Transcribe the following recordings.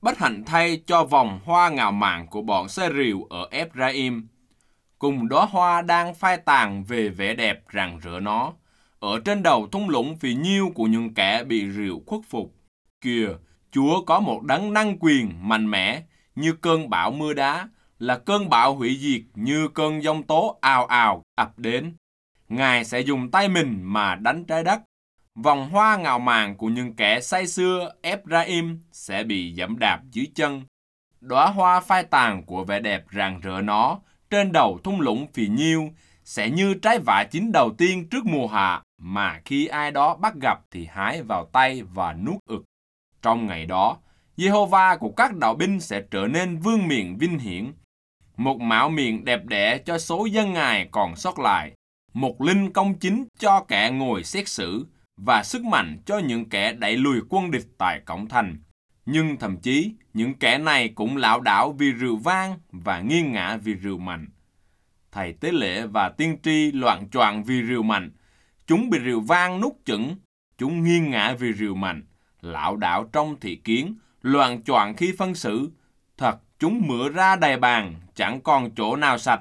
Bất hạnh thay cho vòng hoa ngạo mạn của bọn xe rìu ở Ephraim, cùng đóa hoa đang phai tàn về vẻ đẹp rạng rỡ nó, ở trên đầu thung lũng phì nhiêu của những kẻ bị rìu khuất phục. Kìa, Chúa có một đấng năng quyền mạnh mẽ như cơn bão mưa đá, là cơn bão hủy diệt như cơn giông tố ào ào ập đến. Ngài sẽ dùng tay mình mà đánh trái đất. Vòng hoa ngạo mạn của những kẻ say sưa Ephraim sẽ bị giẫm đạp dưới chân. Đóa hoa phai tàn của vẻ đẹp rạng rỡ nó trên đầu thung lũng phì nhiêu sẽ như trái vả chín đầu tiên trước mùa hạ, mà khi ai đó bắt gặp thì hái vào tay và nuốt ực. Trong ngày đó, Giê-hô-va của các đạo binh sẽ trở nên vương miện vinh hiển, một mạo miệng đẹp đẽ cho số dân Ngài còn sót lại, một linh công chính cho kẻ ngồi xét xử, và sức mạnh cho những kẻ đẩy lùi quân địch tại cổng thành. Nhưng thậm chí, những kẻ này cũng lảo đảo vì rượu vang và nghiêng ngã vì rượu mạnh. Thầy tế lễ và tiên tri loạng choạng vì rượu mạnh. Chúng bị rượu vang nuốt chửng, chúng nghiêng ngã vì rượu mạnh, lảo đảo trong thị kiến, loạng choạng khi phân xử. Thật, chúng mửa ra đầy bàn, chẳng còn chỗ nào sạch.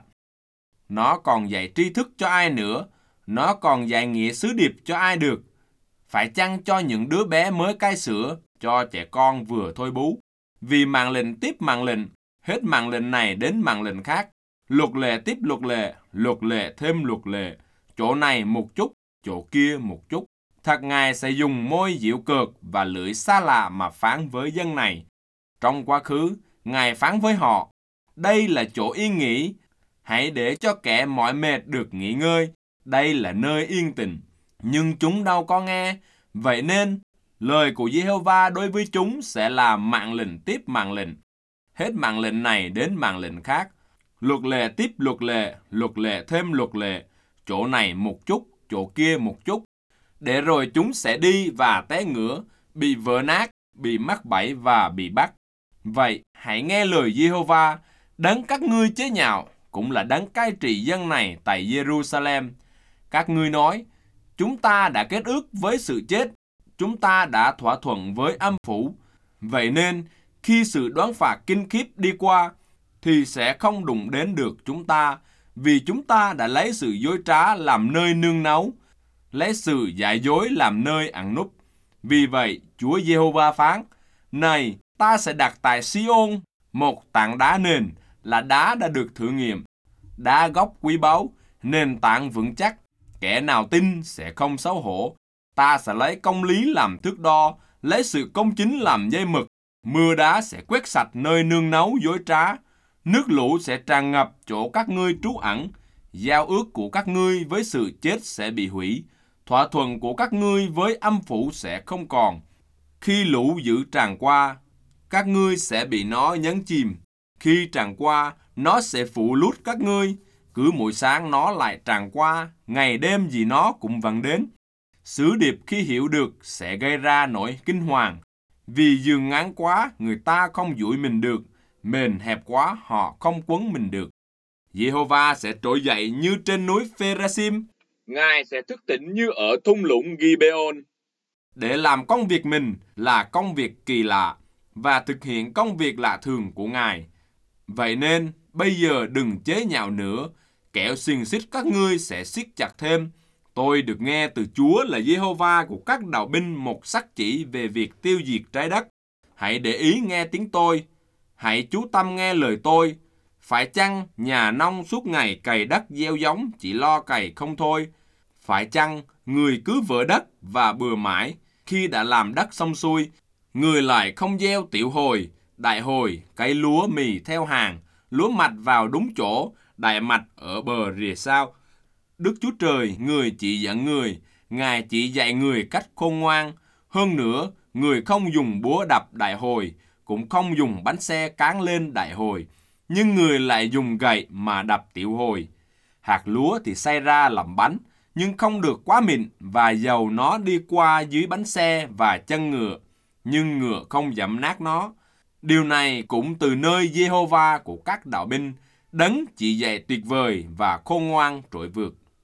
Nó còn dạy tri thức cho ai nữa, nó còn dạy nghĩa sứ điệp cho ai được. Phải chăng cho những đứa bé mới cai sữa, cho trẻ con vừa thôi bú. Vì mạng lệnh tiếp mạng lệnh, hết mạng lệnh này đến mạng lệnh khác. Luật lệ tiếp luật lệ thêm luật lệ. Chỗ này một chút, chỗ kia một chút. Thật Ngài sẽ dùng môi giễu cợt và lưỡi xa lạ mà phán với dân này. Trong quá khứ, Ngài phán với họ, đây là chỗ yên nghỉ. Hãy để cho kẻ mỏi mệt được nghỉ ngơi. Đây là nơi yên tĩnh. Nhưng chúng đâu có nghe. Vậy nên, lời của Giê-hô-va đối với chúng sẽ là mạng lệnh tiếp mạng lệnh. Hết mạng lệnh này đến mạng lệnh khác. Luật lệ tiếp luật lệ thêm luật lệ. Chỗ này một chút, chỗ kia một chút. Để rồi chúng sẽ đi và té ngửa, bị vỡ nát, bị mắc bẫy và bị bắt. Vậy, hãy nghe lời Giê-hô-va, đấng các ngươi chế nhạo, cũng là đấng cai trị dân này tại Giê-ru-sa-lem. Các ngươi nói, chúng ta đã kết ước với sự chết, chúng ta đã thỏa thuận với âm phủ. Vậy nên, khi sự đoán phạt kinh khiếp đi qua, thì sẽ không đụng đến được chúng ta, vì chúng ta đã lấy sự dối trá làm nơi nương náu, lấy sự giả dối làm nơi ẩn núp. Vì vậy, Chúa Giê-hô-va phán, này, ta sẽ đặt tại Si-ôn một tảng đá nền, là đá đã được thử nghiệm, đá gốc quý báu, nền tảng vững chắc, kẻ nào tin sẽ không xấu hổ. Ta sẽ lấy công lý làm thước đo, lấy sự công chính làm dây mực. Mưa đá sẽ quét sạch nơi nương náu dối trá. Nước lũ sẽ tràn ngập chỗ các ngươi trú ẩn. Giao ước của các ngươi với sự chết sẽ bị hủy. Thỏa thuận của các ngươi với âm phủ sẽ không còn. Khi lũ dữ tràn qua, các ngươi sẽ bị nó nhấn chìm. Khi tràn qua, nó sẽ phủ lút các ngươi. Cứ mỗi sáng nó lại tràn qua, ngày đêm gì nó cũng vẫn đến. Sứ điệp khi hiểu được sẽ gây ra nỗi kinh hoàng. Vì giường ngắn quá, người ta không duỗi mình được. Mền hẹp quá, họ không quấn mình được. Giê-hô-va sẽ trỗi dậy như trên núi Phê-ra-sim. Ngài sẽ thức tỉnh như ở thung lũng Gi-bê-ôn. Để làm công việc mình là công việc kỳ lạ và thực hiện công việc lạ thường của Ngài. Vậy nên, bây giờ đừng chế nhạo nữa, kẻo xiềng xích các ngươi sẽ siết chặt thêm. Tôi được nghe từ Chúa là Giê-hô-va của các đạo binh một sắc chỉ về việc tiêu diệt trái đất. Hãy để ý nghe tiếng tôi. Hãy chú tâm nghe lời tôi. Phải chăng nhà nông suốt ngày cày đất gieo giống chỉ lo cày không thôi? Phải chăng người cứ vỡ đất và bừa mãi, khi đã làm đất xong xuôi, người lại không gieo tiểu hồi, đại hồi, cấy lúa mì theo hàng, lúa mạch vào đúng chỗ, đại mạch ở bờ rìa sao? Đức Chúa Trời, người chỉ dẫn người, Ngài chỉ dạy người cách khôn ngoan. Hơn nữa, người không dùng búa đập đại hồi, cũng không dùng bánh xe cán lên đại hồi, nhưng người lại dùng gậy mà đập tiểu hồi. Hạt lúa thì xay ra làm bánh, nhưng không được quá mịn, và dầu nó đi qua dưới bánh xe và chân ngựa, nhưng ngựa không dẫm nát nó. Điều này cũng từ nơi Giê-hô-va của các đạo binh, đấng chỉ dạy tuyệt vời và khôn ngoan trội vượt.